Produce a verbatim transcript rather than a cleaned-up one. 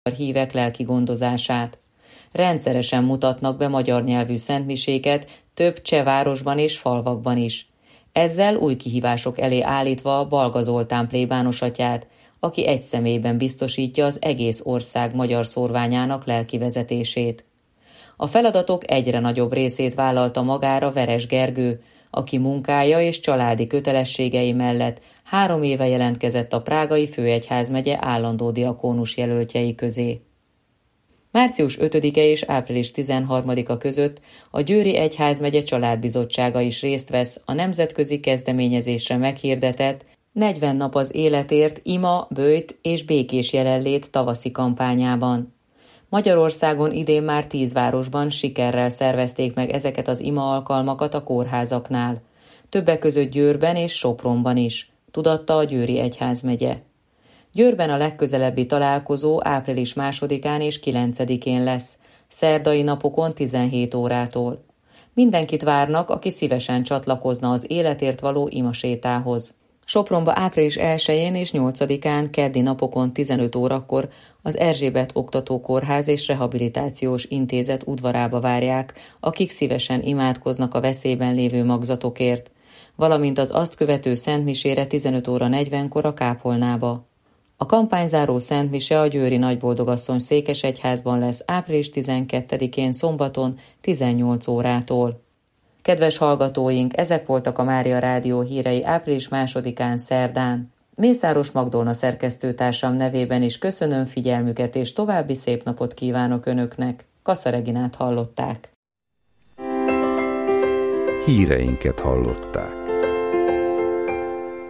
hívek lelki gondozását. Rendszeresen mutatnak be magyar nyelvű szentmiséket több cseh városban és falvakban is. Ezzel új kihívások elé állítva Balga Zoltán plébános atyát, aki egy személyben biztosítja az egész ország magyar szórványának lelki vezetését. A feladatok egyre nagyobb részét vállalta magára Veres Gergő, aki munkája és családi kötelességei mellett három éve jelentkezett a prágai főegyházmegye állandó diakónus jelöltjei közé. Március ötödike és április tizenharmadika között a Győri Egyházmegye Családbizottsága is részt vesz a nemzetközi kezdeményezésre meghirdetett negyven nap az életért ima, böjt és békés jelenlét tavaszi kampányában. Magyarországon idén már tíz városban sikerrel szervezték meg ezeket az ima alkalmakat a kórházaknál. Többek között Győrben és Sopronban is, tudatta a Győri Egyházmegye. Győrben a legközelebbi találkozó április másodikán és kilencedikén lesz, szerdai napokon tizenhét órától. Mindenkit várnak, aki szívesen csatlakozna az életért való imasétához. Sopronba április elsején és nyolcadikán keddi napokon tizenöt órakor az Erzsébet Oktatókórház és Rehabilitációs Intézet udvarába várják, akik szívesen imádkoznak a veszélyben lévő magzatokért, valamint az azt követő szentmisére tizenöt óra negyvenkor a kápolnába. A kampányzáró szentmise a Győri Nagyboldogasszony székesegyházban lesz április tizenkettedikén szombaton tizennyolc órától. Kedves hallgatóink, ezek voltak a Mária Rádió hírei április másodikán szerdán. Mészáros Magdolna szerkesztőtársam nevében is köszönöm figyelmüket, és további szép napot kívánok Önöknek. Kassa Reginát hallották. Híreinket hallották.